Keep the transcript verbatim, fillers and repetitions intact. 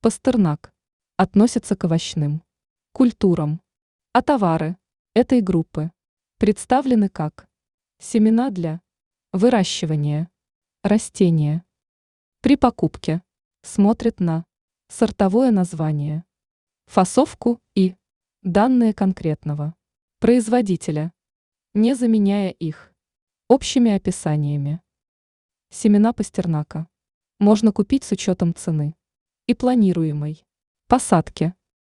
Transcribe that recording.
Пастернак относится к овощным культурам, а товары этой группы представлены как семена для выращивания растения. При покупке смотрит на сортовое название, фасовку и данные конкретного производителя, не заменяя их общими описаниями. Семена пастернака можно купить с учетом цены и планируемой посадки.